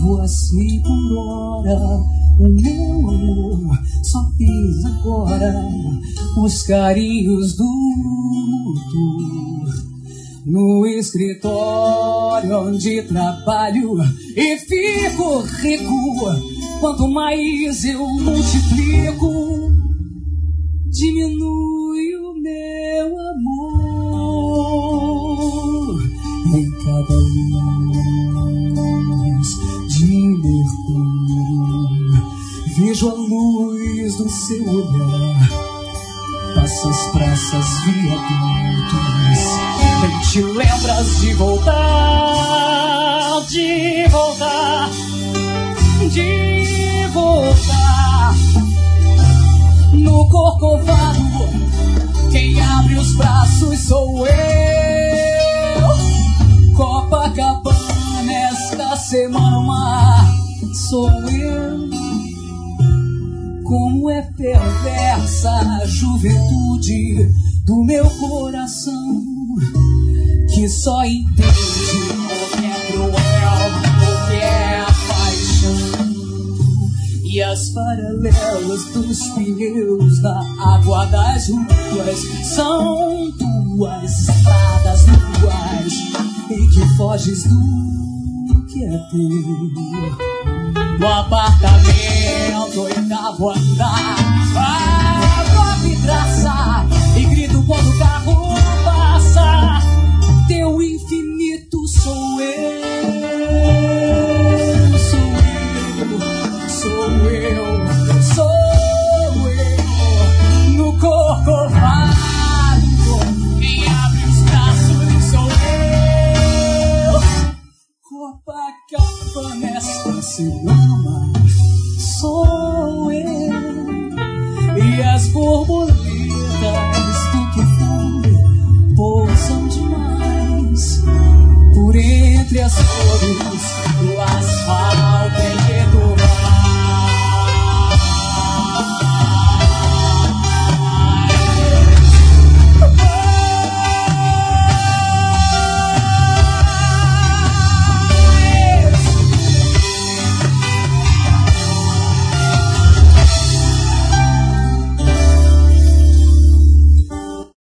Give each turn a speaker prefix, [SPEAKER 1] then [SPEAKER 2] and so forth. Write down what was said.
[SPEAKER 1] voa 100 por hora. O meu amor só fez agora os carinhos do luto. No escritório onde trabalho e fico rico, quanto mais eu multiplico, diminui o meu amor. Em cada luz de mercúrio vejo a luz do seu olhar. Passa as praças, viadutos, nem te lembras de voltar, de voltar, de voltar. No Corcovado, quem abre os braços sou eu. Copacabana, esta semana o mar sou eu. Como é perversa a juventude do meu coração, que só entende o que é cruel, o que é paixão. E as paralelas dos pneus na água das ruas são tuas estradas nuas em que foges do que é teu. No apartamento, oitavo andar, abro a vidraça e grito quando o carro passa. Teu infinito sou eu, sou eu, sou eu, sou eu. No Corcovado, quem abre os braços sou eu. Copacabana, esta semana sou eu. E as borboletas do que foi pousam demais por entre as flores do asfalto empedrado.